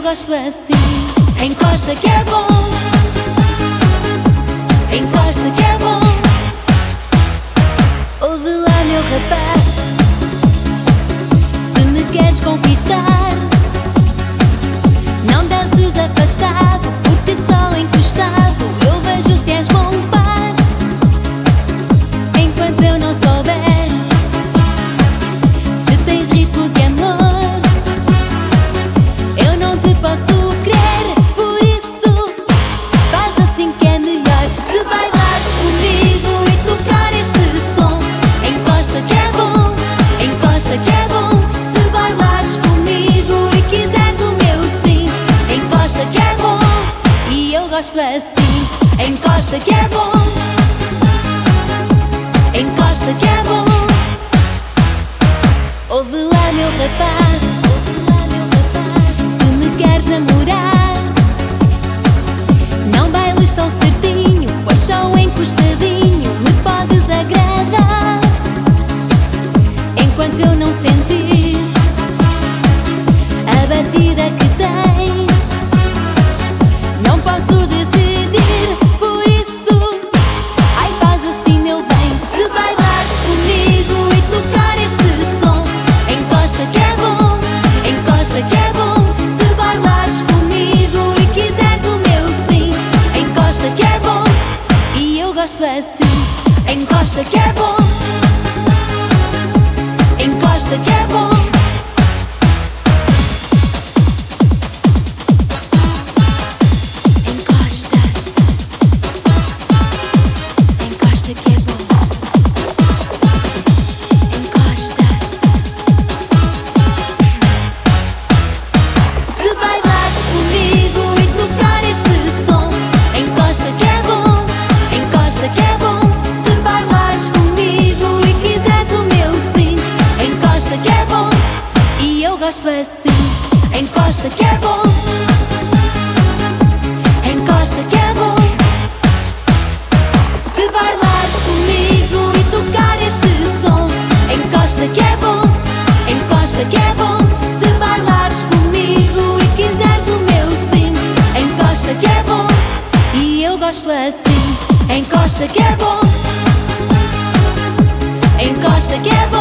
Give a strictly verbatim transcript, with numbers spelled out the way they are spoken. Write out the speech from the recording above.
gosto assim. Encosta que é bom, encosta que é bom. Ouve lá, meu rapaz, se me queres conquistar, não dances afastado, porque só encostado eu vejo se és bom par. Enquanto eu não souber se tens ritmo de amor, eu não te posso crer. Por isso, faz assim que é melhor. Se bailares comigo e tocar este som, encosta que é bom, encosta que é bom. Se bailares comigo e quiseres o meu sim, encosta que é bom. E eu gosto assim. Encosta que é bom, encosta que é bom. Ouve lá, meu rapaz, se me queres namorar, não bailes tão certinho, pois só encostadinho me podes agradar. Enquanto eu não sentir a batida que tens, não posso decidir. Por isso, ai, faz assim, meu bem. Se bailares comigo e tocar este som, encosta que é bom, encosta que é bom. Se bailares comigo e quiseres o meu sim, encosta que é bom. E eu gosto assim. Encosta que é bom, encosta que é bom. Encosta, encosta que é bom. Encosta. Se bailares comigo e tocar este som, encosta que é bom, encosta que é bom. Se bailares comigo e quiseres o meu sim, encosta que é bom. E eu gosto assim. Encosta que é bom, encosta que é bom. Se bailares comigo e tocar este som, encosta que é bom, encosta que é bom. Se bailares comigo e quiseres o meu sim, encosta que é bom. E eu gosto assim. Encosta que é bom, encosta que é bom.